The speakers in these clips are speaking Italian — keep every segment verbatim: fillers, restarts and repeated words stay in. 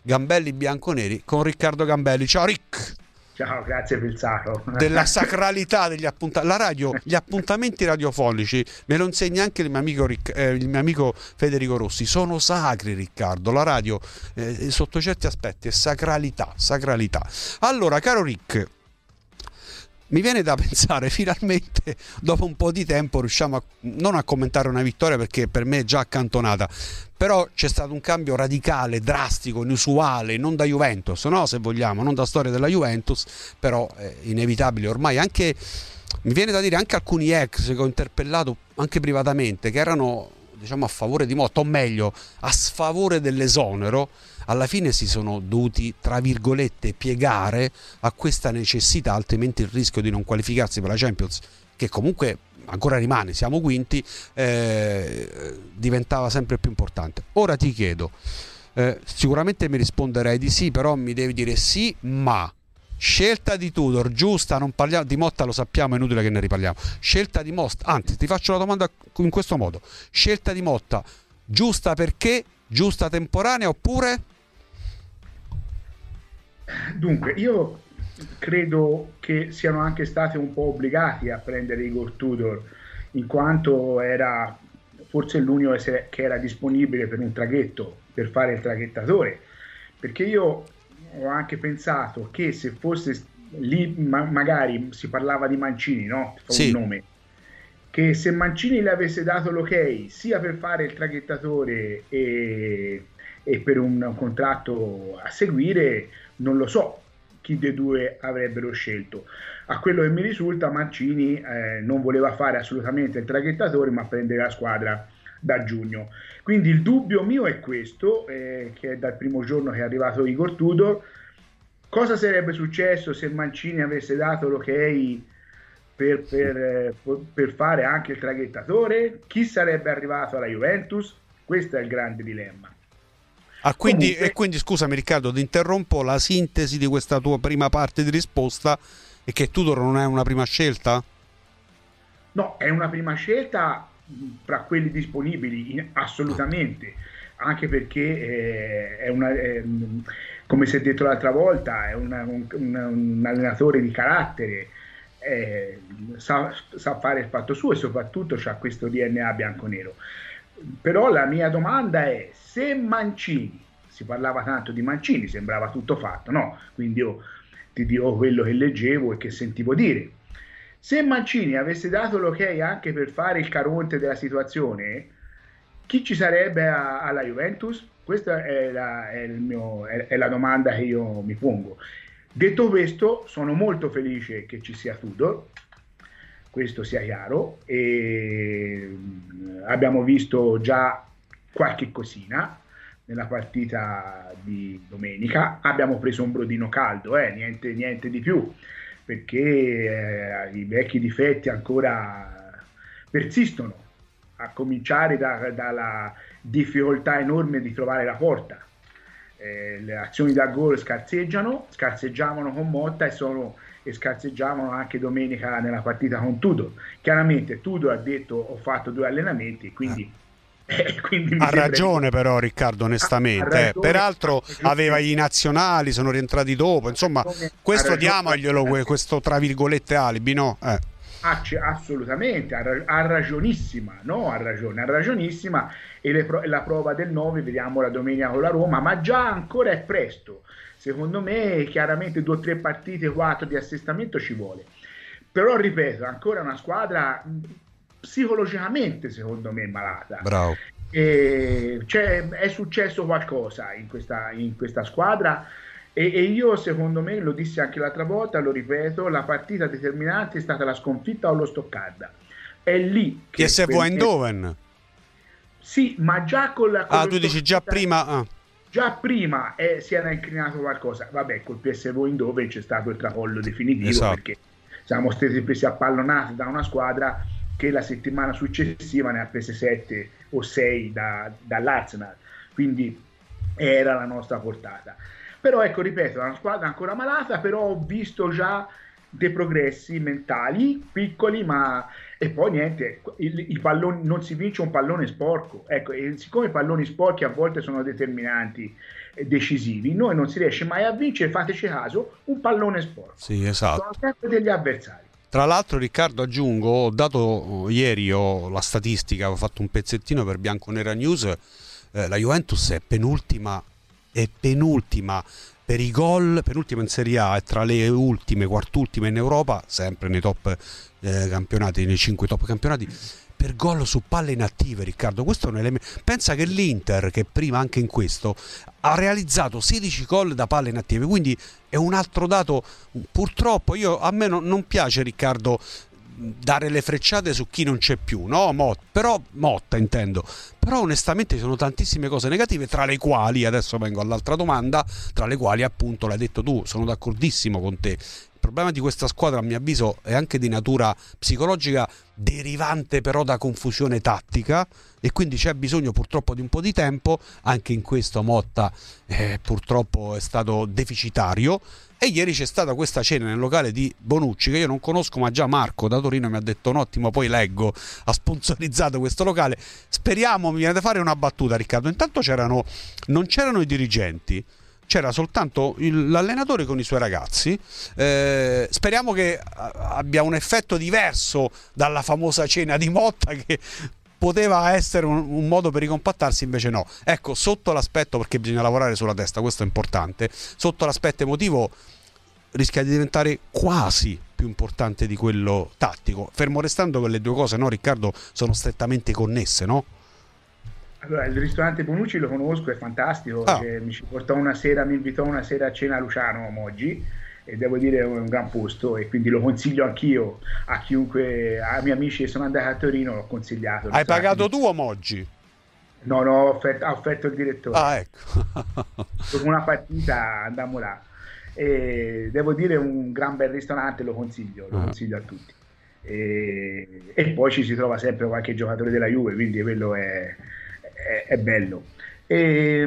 Gambelli Bianconeri con Riccardo Gambelli. Ciao Rick! Ciao, grazie per il sacro. Della sacralità degli appuntamenti. La radio, gli appuntamenti radiofonici, me lo insegna anche il mio amico, Ric- eh, il mio amico Federico Rossi, sono sacri, Riccardo. La radio, eh, sotto certi aspetti, è sacralità, sacralità. Allora, caro Rick, mi viene da pensare, finalmente, dopo un po' di tempo, riusciamo a, non a commentare una vittoria perché per me è già accantonata, però c'è stato un cambio radicale, drastico, inusuale, non da Juventus, no, se vogliamo, non da storia della Juventus, però è inevitabile ormai. Anche, mi viene da dire, anche alcuni ex che ho interpellato anche privatamente, che erano, diciamo, a favore di Motta, o meglio, a sfavore dell'esonero, alla fine si sono dovuti, tra virgolette, piegare a questa necessità, altrimenti il rischio di non qualificarsi per la Champions, che comunque ancora rimane, siamo quinti, eh, diventava sempre più importante. Ora ti chiedo, eh, sicuramente mi risponderai di sì, però mi devi dire sì, ma scelta di Tudor giusta, non parliamo di Motta, lo sappiamo, è inutile che ne riparliamo. Scelta di Motta, anzi ti faccio la domanda in questo modo: scelta di Motta giusta perché? Giusta temporanea oppure? Dunque, io credo che siano anche stati un po' obbligati a prendere Igor Tudor, in quanto era forse l'unico che era disponibile per un traghetto, per fare il traghettatore, perché io ho anche pensato che se fosse lì, ma magari si parlava di Mancini, no? Fa Sì. un nome, che se Mancini le avesse dato l'ok sia per fare il traghettatore e, e per un contratto a seguire, non lo so chi dei due avrebbero scelto. A quello che mi risulta, Mancini eh, non voleva fare assolutamente il traghettatore, ma prendere la squadra da giugno. Quindi il dubbio mio è questo, eh, che è dal primo giorno che è arrivato Igor Tudor. Cosa sarebbe successo se Mancini avesse dato l'ok per, per, per fare anche il traghettatore? Chi sarebbe arrivato alla Juventus? Questo è il grande dilemma. Ah, quindi, Comunque, e quindi scusami Riccardo, ti interrompo, la sintesi di questa tua prima parte di risposta è che Tudor non è una prima scelta? no, è una prima scelta tra quelli disponibili, in, assolutamente, anche perché eh, è una, è, come si è detto l'altra volta, è una, un, un, un allenatore di carattere, eh, sa, sa fare il fatto suo e soprattutto ha questo D N A bianconero. Però la mia domanda è: se Mancini, si parlava tanto di Mancini, sembrava tutto fatto, no? Quindi io ti dico quello che leggevo e che sentivo dire. Se Mancini avesse dato l'ok anche per fare il Caronte della situazione, chi ci sarebbe a, alla Juventus? Questa è la, è, il mio, è, è la domanda che io mi pongo. Detto questo, sono molto felice che ci sia Tudor, questo sia chiaro, e abbiamo visto già qualche cosina nella partita di domenica. Abbiamo preso un brodino caldo, eh, niente, niente di più, perché eh, i vecchi difetti ancora persistono, a cominciare da, dalla difficoltà enorme di trovare la porta. Eh, le azioni da gol scarseggiano, scarseggiavano con Motta e sono e scarseggiavano anche domenica nella partita con Tudor. Chiaramente Tudor ha detto: ho fatto due allenamenti, quindi, eh, quindi ha ragione che... però Riccardo, onestamente, ha, ha ragione, eh. Peraltro aveva i nazionali, sono rientrati dopo, insomma ragione, questo diamoglielo, questo tra virgolette alibi, no? Eh. Assolutamente, ha, ha ragionissima, no? Ha ragione, ha ragionissima, e le, la prova del nove vediamo la domenica con la Roma, ma già ancora è presto. Secondo me chiaramente due o tre partite, quattro di assestamento ci vuole. Però ripeto, ancora una squadra psicologicamente secondo me malata. Bravo. E cioè, è successo qualcosa in questa, in questa squadra e, e io secondo me, lo dissi anche l'altra volta, lo ripeto, la partita determinante è stata la sconfitta allo Stoccarda. È lì che... P S V Eindhoven. Sì, ma già con la... Con ah, tu dici già prima... Ah. Già prima eh, si era inclinato qualcosa. Vabbè, col P S V Eindhoven c'è stato il tracollo definitivo, esatto, perché siamo stati presi a pallonate da una squadra che la settimana successiva ne ha prese sette o sei da, dall'Arsenal, quindi era la nostra portata. Però ecco, ripeto, è una squadra ancora malata, però ho visto già dei progressi mentali piccoli, ma e poi niente, il, il pallone, non si vince un pallone sporco, ecco, e siccome i palloni sporchi a volte sono determinanti decisivi. Noi non si riesce mai a vincere, fateci caso, un pallone sport. Sì, esatto. Sono sempre degli avversari. Tra l'altro, Riccardo, aggiungo, ho dato ieri ho la statistica, ho fatto un pezzettino per Bianconera News, eh, la Juventus è penultima, è penultima per i gol, penultima in Serie A, è tra le ultime, quartultime in Europa, sempre nei top eh, campionati, nei cinque top campionati, per gol su palle inattive, Riccardo. Questo è un elemento. Pensa che l'Inter, che prima anche in questo ha realizzato sedici gol da palle inattive, quindi è un altro dato. Purtroppo io a me non, non piace, Riccardo, dare le frecciate su chi non c'è più, no? Mot, però Motta intendo. Però onestamente ci sono tantissime cose negative, tra le quali, adesso vengo all'altra domanda, tra le quali appunto l'hai detto tu, sono d'accordissimo con te. Il problema di questa squadra, a mio avviso, è anche di natura psicologica, derivante però da confusione tattica, e quindi c'è bisogno purtroppo di un po' di tempo. Anche in questo Motta eh, purtroppo è stato deficitario. E ieri c'è stata questa cena nel locale di Bonucci, che io non conosco, ma già Marco da Torino mi ha detto un ottimo, poi leggo, ha sponsorizzato questo locale. Speriamo, mi viene da fare una battuta, Riccardo. Intanto c'erano, non c'erano i dirigenti, c'era soltanto il, l'allenatore con i suoi ragazzi. Eh, speriamo che abbia un effetto diverso dalla famosa cena di Motta, che poteva essere un, un modo per ricompattarsi, invece no. Ecco, sotto l'aspetto, perché bisogna lavorare sulla testa, questo è importante, sotto l'aspetto emotivo rischia di diventare quasi più importante di quello tattico, fermo restando che le due cose, no, Riccardo, sono strettamente connesse, no? Allora, il ristorante Bonucci lo conosco, è fantastico, ah. cioè, mi ci portò una sera, mi invitò una sera a cena a Luciano Moggi, e devo dire è un gran posto, e quindi lo consiglio anch'io a chiunque, a miei amici che sono andati a Torino, l'ho consigliato. Hai pagato tu o Moggi? No, no, ho offerto, ha offerto il direttore. Ah, ecco. Dopo una partita andammo là, e devo dire un gran bel ristorante, lo consiglio, lo consiglio a tutti. E, e poi ci si trova sempre qualche giocatore della Juve, quindi quello è, è, è bello. E,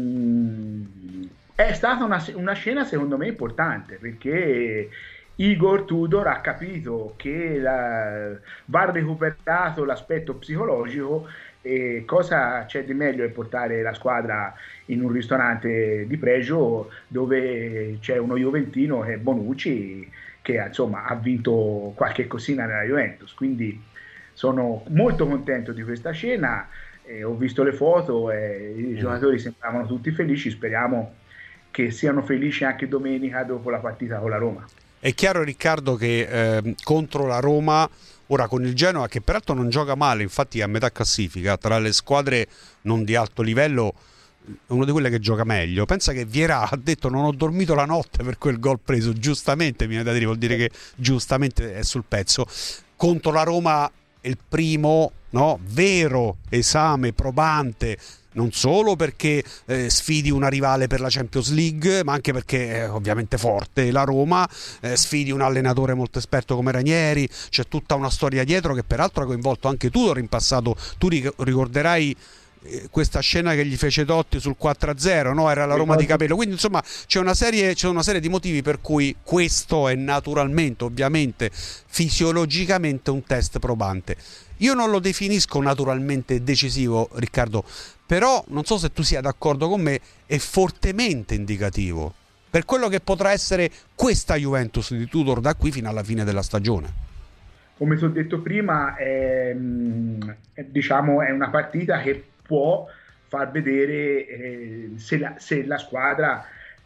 è stata una, una scena secondo me importante, perché Igor Tudor ha capito che la, va recuperato l'aspetto psicologico, e cosa c'è di meglio che portare la squadra in un ristorante di pregio dove c'è uno juventino che è Bonucci, che insomma ha vinto qualche cosina nella Juventus. Quindi sono molto contento di questa scena, eh, ho visto le foto e i giocatori sembravano tutti felici. Speriamo che siano felici anche domenica dopo la partita con la Roma. È chiaro, Riccardo, che eh, contro la Roma, ora con il Genoa, che peraltro non gioca male, infatti è a metà classifica, tra le squadre non di alto livello, una di quelle che gioca meglio. Pensa che Vieira ha detto: non ho dormito la notte per quel gol preso, giustamente, mi viene da dire, vuol dire che giustamente è sul pezzo. Contro la Roma è il primo, no, vero esame probante, non solo perché eh, sfidi una rivale per la Champions League, ma anche perché è ovviamente forte la Roma, eh, sfidi un allenatore molto esperto come Ranieri, c'è tutta una storia dietro che peraltro ha coinvolto anche Tudor in passato. Tu ricorderai eh, questa scena che gli fece Totti sul quattro a zero, no? Era la Roma di Capello, quindi insomma c'è una serie, c'è una serie di motivi per cui questo è naturalmente, ovviamente, fisiologicamente un test probante. Io non lo definisco naturalmente decisivo, Riccardo, però non so se tu sia d'accordo con me, è fortemente indicativo per quello che potrà essere questa Juventus di Tudor da qui fino alla fine della stagione. Come ti ho detto prima, è, è, diciamo, è una partita che può far vedere eh, se, la, se la squadra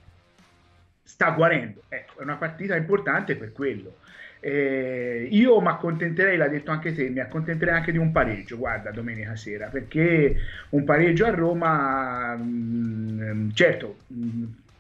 sta guarendo. Ecco, è una partita importante per quello. Eh, io mi accontenterei, l'ha detto anche te, mi accontenterei anche di un pareggio, guarda, domenica sera, perché un pareggio a Roma, mh, certo, mh,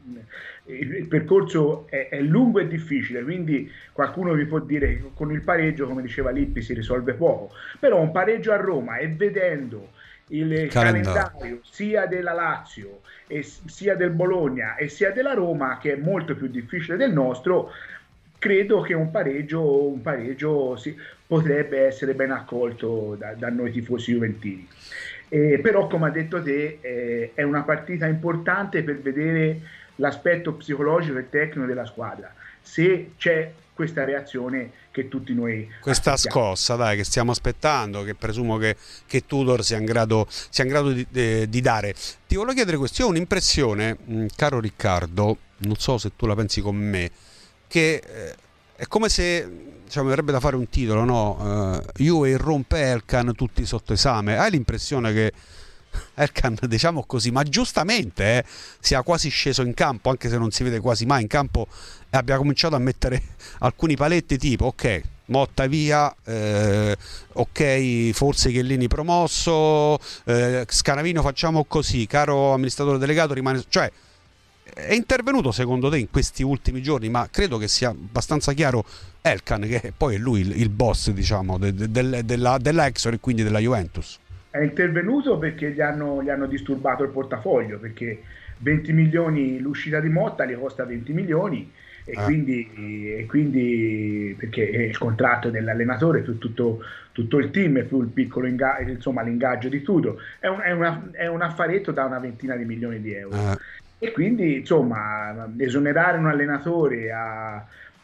il percorso è, è lungo e difficile, quindi qualcuno vi può dire che con il pareggio, come diceva Lippi, si risolve poco, però un pareggio a Roma, e vedendo il calendario, calendario sia della Lazio e sia del Bologna e sia della Roma, che è molto più difficile del nostro, credo che un pareggio, un pareggio sì, potrebbe essere ben accolto da, da noi tifosi juventini. Eh, però, come ha detto te, eh, è una partita importante per vedere l'aspetto psicologico e tecnico della squadra. Se c'è questa reazione che tutti noi questa aspettiamo. scossa, dai, che stiamo aspettando, che presumo che, che Tudor sia in grado, sia in grado di, eh, di dare. Ti volevo chiedere questo, io ho un'impressione, mh, caro Riccardo, non so se tu la pensi con me, che eh, è come se, diciamo, mi verrebbe da fare un titolo, no? Uh, Juve irrompe Elkan tutti sotto esame. Hai l'impressione che Elkan, diciamo così, ma giustamente eh, sia quasi sceso in campo, anche se non si vede quasi mai in campo, e abbia cominciato a mettere alcuni paletti tipo ok, Motta via, eh, ok, forse Chiellini promosso, eh, Scanavino facciamo così, caro amministratore delegato rimane, cioè è intervenuto secondo te in questi ultimi giorni, ma credo che sia abbastanza chiaro Elkan, che poi è lui il, il boss, diciamo, de, de, de, della, della Exor e quindi della Juventus. È intervenuto perché gli hanno, gli hanno disturbato il portafoglio, perché venti milioni, l'uscita di Motta gli costa venti milioni e, eh. quindi, e quindi perché il contratto dell'allenatore più tutto, tutto il team e più il piccolo ingaggio, insomma l'ingaggio di tutto, è un, è, una, è un affaretto da una ventina di milioni di euro. Eh. E quindi insomma esonerare un allenatore a,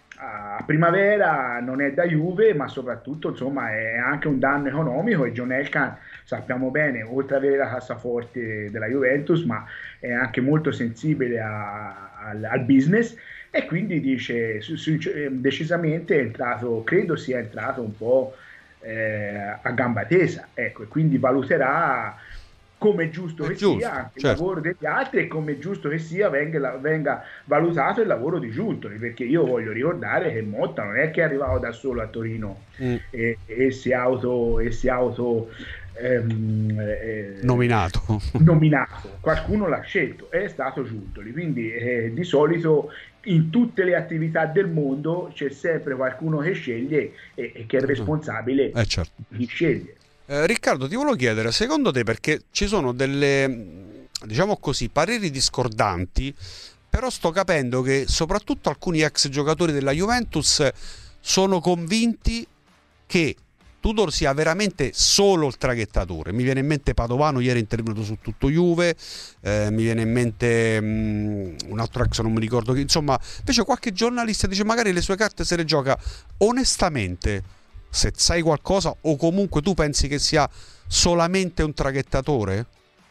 a primavera non è da Juve, ma soprattutto insomma è anche un danno economico, e John Elkann sappiamo bene, oltre ad avere la cassaforte della Juventus, ma è anche molto sensibile a, al, al business, e quindi dice su, su, decisamente è entrato, credo sia entrato un po' eh, a gamba tesa, ecco, e quindi valuterà come è giusto è che giusto, sia anche certo. il lavoro degli altri, e come è giusto che sia venga, venga valutato il lavoro di Giuntoli, perché io voglio ricordare che Motta non è che è arrivato da solo a Torino mm. e, e si auto, e si auto ehm, eh, nominato. nominato, qualcuno l'ha scelto, è stato Giuntoli, quindi eh, di solito in tutte le attività del mondo c'è sempre qualcuno che sceglie e, e che è responsabile eh, certo. di scegliere. Eh, Riccardo, ti volevo chiedere, secondo te, perché ci sono delle, diciamo così, pareri discordanti, però sto capendo che soprattutto alcuni ex giocatori della Juventus sono convinti che Tudor sia veramente solo il traghettatore. Mi viene in mente Padovano, ieri è intervenuto su Tutto Juve, eh, mi viene in mente um, un altro ex, non mi ricordo chi, insomma, invece qualche giornalista dice magari le sue carte se le gioca onestamente. Se sai qualcosa, o comunque tu pensi che sia solamente un traghettatore?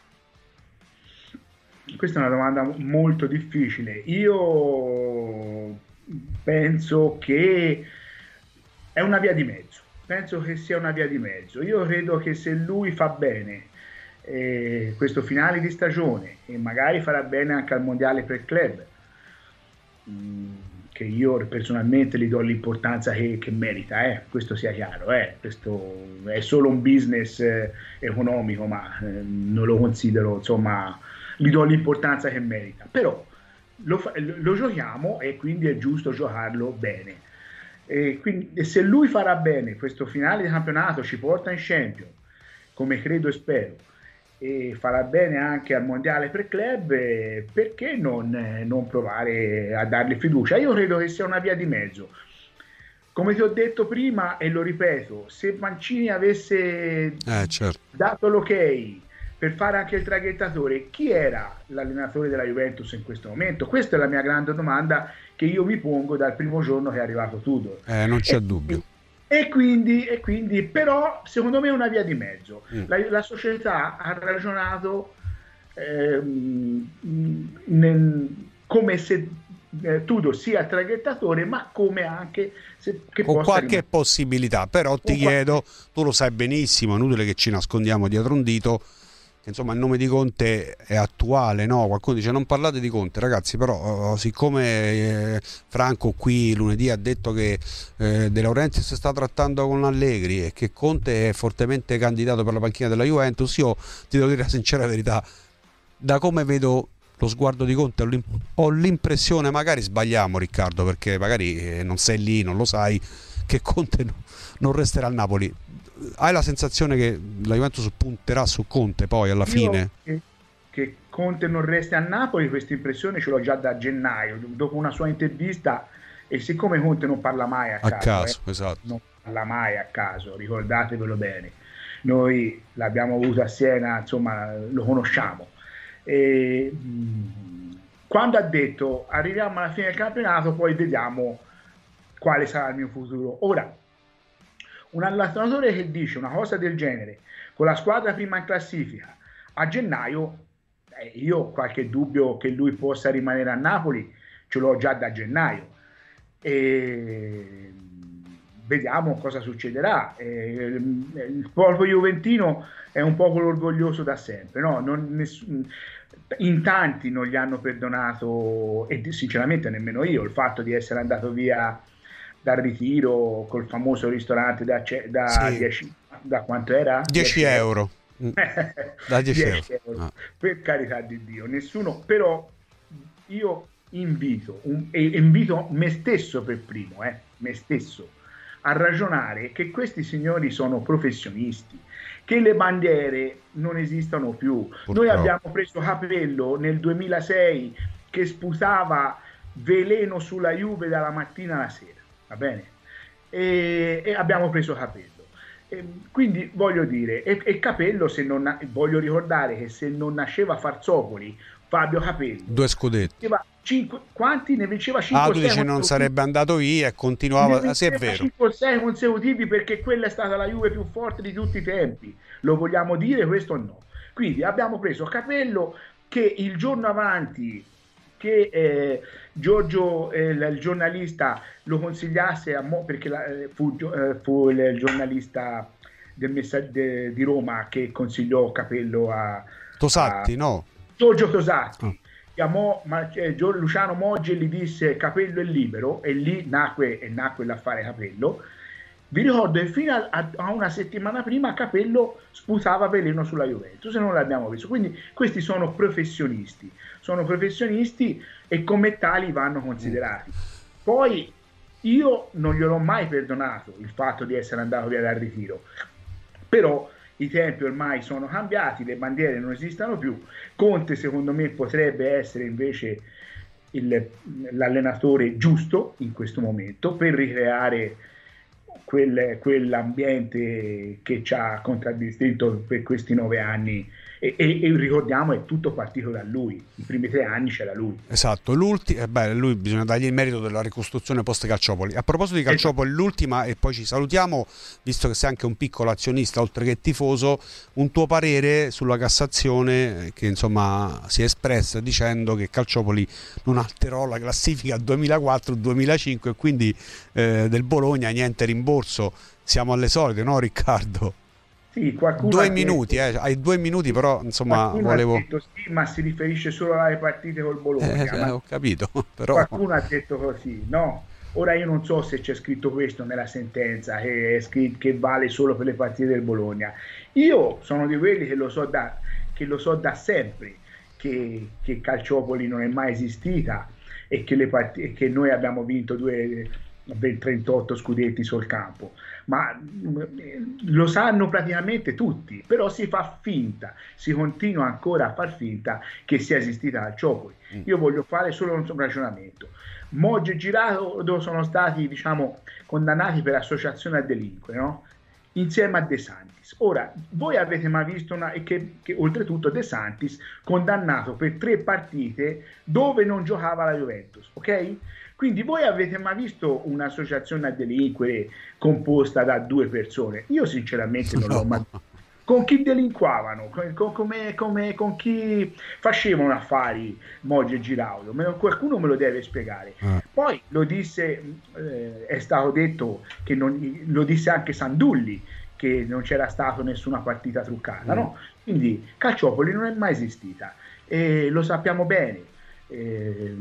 Questa è una domanda molto difficile. Io penso che è una via di mezzo. Penso che sia una via di mezzo. Io credo che se lui fa bene eh, questo finale di stagione, e magari farà bene anche al mondiale per club, mh, che io personalmente gli do l'importanza che, che merita, eh. Questo sia chiaro, eh. Questo è solo un business eh, economico, ma eh, non lo considero, insomma, gli do l'importanza che merita, però lo, lo giochiamo e quindi è giusto giocarlo bene, e quindi e se lui farà bene questo finale di campionato, ci porta in Champions, come credo e spero, e farà bene anche al mondiale per club, eh, perché non, eh, non provare a dargli fiducia? Io credo che sia una via di mezzo. Come ti ho detto prima e lo ripeto, se Mancini avesse eh, certo. dato l'ok per fare anche il traghettatore, chi era l'allenatore della Juventus in questo momento? Questa è la mia grande domanda che io mi pongo dal primo giorno che è arrivato Tudor. Eh, non c'è e, dubbio. E quindi, e quindi, però, secondo me è una via di mezzo. Mm. La, la società ha ragionato ehm, nel, come se eh, Tudor sia traghettatore, ma come anche se, che con possa qualche rimanere. possibilità. Però ti con chiedo, qualche... tu lo sai benissimo, è inutile che ci nascondiamo dietro un dito, che insomma il nome di Conte è attuale, no? Qualcuno dice non parlate di Conte, ragazzi, però siccome eh, Franco qui lunedì ha detto che eh, De Laurentiis si sta trattando con Allegri e che Conte è fortemente candidato per la panchina della Juventus, io ti devo dire la sincera verità, da come vedo lo sguardo di Conte ho l'impressione, magari sbagliamo Riccardo, perché magari eh, non sei lì, non lo sai, che Conte no, non resterà al Napoli. Hai la sensazione che la Juventus punterà su Conte poi alla Io, fine? Che, che Conte non resti a Napoli, questa impressione ce l'ho già da gennaio, dopo una sua intervista, e siccome Conte non parla mai a, a caso, caso eh, esatto. non parla mai a caso, ricordatevelo bene, noi l'abbiamo avuto a Siena, insomma lo conosciamo, e, mh, quando ha detto arriviamo alla fine del campionato poi vediamo quale sarà il mio futuro. Ora, un allenatore che dice una cosa del genere con la squadra prima in classifica a gennaio, eh, io ho qualche dubbio che lui possa rimanere a Napoli, ce l'ho già da gennaio, e vediamo cosa succederà. Eh, il popolo juventino è un popolo orgoglioso da sempre, no? Non, nessun, in tanti non gli hanno perdonato, e sinceramente nemmeno io, il fatto di essere andato via dal ritiro col famoso ristorante da, da, sì. dieci, da quanto era? dieci euro. Da dieci euro. Ah. Per carità di Dio, nessuno, però io invito, un, e invito me stesso per primo, eh, me stesso, a ragionare che questi signori sono professionisti, che le bandiere non esistono più. Purtroppo. Noi abbiamo preso Capello nel duemilasei che sputava veleno sulla Juve dalla mattina alla sera, va bene? E, e abbiamo preso Capello. E quindi voglio dire, e, e Capello, se non voglio ricordare che se non nasceva Farzopoli, Fabio Capello, due scudetti. cinque, quanti ne vinceva cinque? Ah, tu dici non sarebbe andato via e continuava, ah, sì, è vero, cinque o sei consecutivi, perché quella è stata la Juve più forte di tutti i tempi, lo vogliamo dire questo o no? Quindi abbiamo preso Capello, che il giorno avanti che eh, Giorgio, eh, il giornalista, lo consigliasse a Mo, perché la, fu, eh, fu il giornalista del messa- de, di Roma che consigliò Capello a Tosatti, a, no? Giorgio Tosatti. Oh. Chiamò ma, eh, Luciano Moggi e gli disse Capello è libero, e lì nacque, e nacque l'affare Capello. Vi ricordo che fino a, a una settimana prima Capello sputava veleno sulla Juventus e non l'abbiamo visto. Quindi questi sono professionisti, sono professionisti e come tali vanno considerati. Poi io non gliel'ho mai perdonato il fatto di essere andato via dal ritiro, però i tempi ormai sono cambiati, le bandiere non esistono più. Conte secondo me potrebbe essere invece il, l'allenatore giusto in questo momento per ricreare quel, quell'ambiente che ci ha contraddistinto per questi nove anni, e, e, e ricordiamo è tutto partito da lui, i primi tre anni c'era lui. Esatto, l'ultimo, eh beh, lui bisogna dargli il merito della ricostruzione post Calciopoli. A proposito di Calciopoli, esatto, l'ultima, e poi ci salutiamo, visto che sei anche un piccolo azionista oltre che tifoso, un tuo parere sulla Cassazione che insomma si è espressa dicendo che Calciopoli non alterò la classifica duemilaquattro duemilacinque e quindi eh, del Bologna niente rimborso. Siamo alle solite, no Riccardo? Sì, due minuti, detto, eh, hai due minuti, però insomma volevo. Ha detto sì, ma si riferisce solo alle partite col Bologna. Eh, ma ho capito, però. Qualcuno ha detto così, no? Ora io non so se c'è scritto questo nella sentenza, che, è scritto, che vale solo per le partite del Bologna. Io sono di quelli che lo so da, che lo so da sempre, che, che Calciopoli non è mai esistita e che, le partite, che noi abbiamo vinto due, ben trentotto scudetti sul campo. Ma lo sanno praticamente tutti, però si fa finta, si continua ancora a far finta che sia esistita Calciopoli. Io voglio fare solo un ragionamento. Moggi e Giraudo sono stati, diciamo, condannati per associazione a delinquere, no? Insieme a De Santis. Ora, voi avete mai visto una, che, che oltretutto De Santis condannato per tre partite dove non giocava la Juventus, ok? Quindi voi avete mai visto un'associazione a delinquere composta da due persone? Io sinceramente non l'ho mai visto. Con chi delinquavano? Con, come, come, con chi facevano affari Moggi e Giraudo? Me lo, qualcuno me lo deve spiegare. Ah. Poi lo disse, eh, è stato detto che non, lo disse anche Sandulli, che non c'era stata nessuna partita truccata, mm. no? Quindi Calciopoli non è mai esistita e lo sappiamo bene. Eh,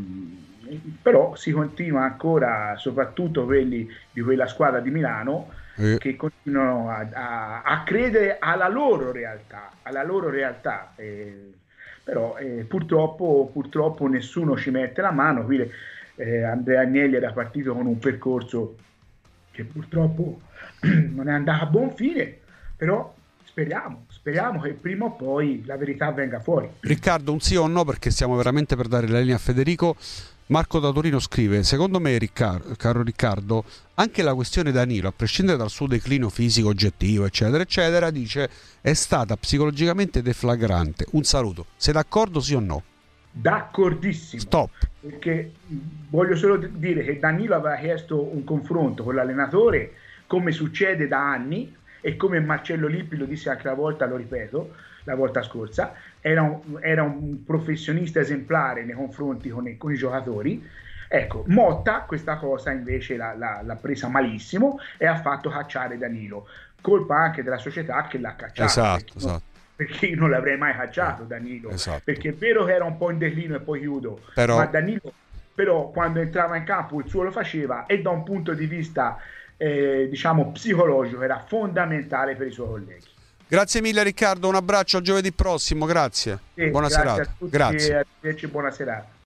però si continua ancora, soprattutto quelli di quella squadra di Milano, eh. che continuano a, a, a credere alla loro realtà, alla loro realtà. Eh, però eh, purtroppo, purtroppo nessuno ci mette la mano. Qui eh, Andrea Agnelli era partito con un percorso che purtroppo non è andato a buon fine, però speriamo, speriamo che prima o poi la verità venga fuori. Riccardo, un sì o un no, perché stiamo veramente per dare la linea a Federico. Marco da Torino scrive: secondo me, Riccardo, caro Riccardo, anche la questione Danilo, a prescindere dal suo declino fisico oggettivo eccetera eccetera, dice è stata psicologicamente deflagrante. Un saluto. Sei d'accordo, sì o no? D'accordissimo. Stop. Perché voglio solo dire che Danilo aveva chiesto un confronto con l'allenatore, come succede da anni, e come Marcello Lippi lo disse anche la volta, lo ripeto, la volta scorsa, era un, era un professionista esemplare nei confronti con i, con i giocatori. Ecco, Motta questa cosa invece l'ha, l'ha, l'ha presa malissimo e ha fatto cacciare Danilo, colpa anche della società che l'ha cacciato. Esatto, perché, esatto. perché io non l'avrei mai cacciato Danilo, esatto. Perché è vero che era un po' in declino e poi chiudo, però... ma Danilo però quando entrava in campo il suo lo faceva, e da un punto di vista eh, diciamo psicologico era fondamentale per i suoi colleghi. Grazie mille Riccardo, un abbraccio, a giovedì prossimo, grazie. Sì, buona grazie serata. a tutti Grazie. e arrivederci, buona serata.